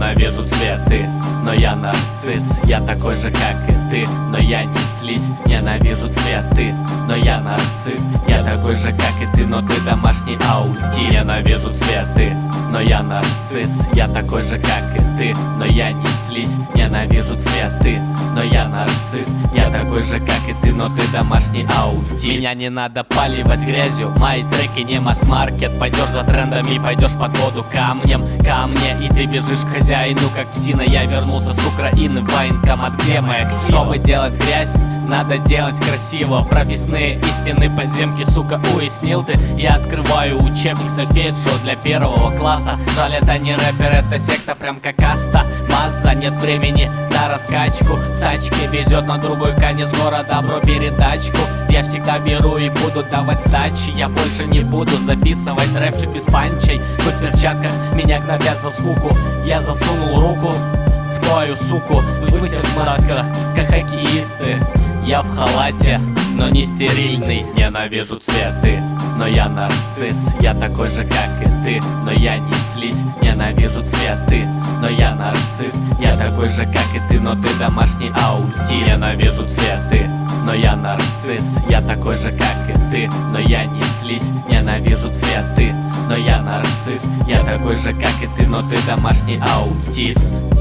Ненавижу цветы, но я нарцисс. Я такой же, как и ты, но я не слизь. Ненавижу цветы, но я нарцисс. Я такой же, как и ты, но ты домашний аутист. Ненавижу цветы, но я нарцисс. Я такой же, как и ты, но я не слизь. Ненавижу цветы, но я нарцисс. Я такой же, как и ты, но ты домашний аутист. Меня не надо поливать грязью, мои треки не масс-маркет. Пойдешь за трендами, пойдешь под воду камнем ко мне, и ты бежишь к хозяину, как псина. Я вернулся с Украины в военкомат, где моя ксива. Чтобы делать грязь, надо делать красиво. Прописные истины подземки, сука, уяснил ты? Я открываю учебник сольфеджио для 1 класса. Жаль, это не рэпер, это секта, прям как каста. Масса, нет времени на раскачку. В тачке везет на другой конец города, бро, передачку. Я всегда беру и буду давать сдачи. Я больше не буду записывать рэпчик без панчей. Вы в перчатках меня гнобят за скуку. Я засунул руку в твою суку. Вы все маска, как хоккеисты. Я в халате, но не стерильный. Ненавижу цветы, но я нарцисс. Я такой же, как и ты, но я не слизь. Ненавижу цветы, но я нарцисс. Я такой же, как и ты, но ты домашний аутист. Ненавижу цветы, но я нарцисс. Я такой же, как и ты, но я не слизь. Ненавижу цветы, но я нарцисс. Я такой же, как и ты, но ты домашний аутист.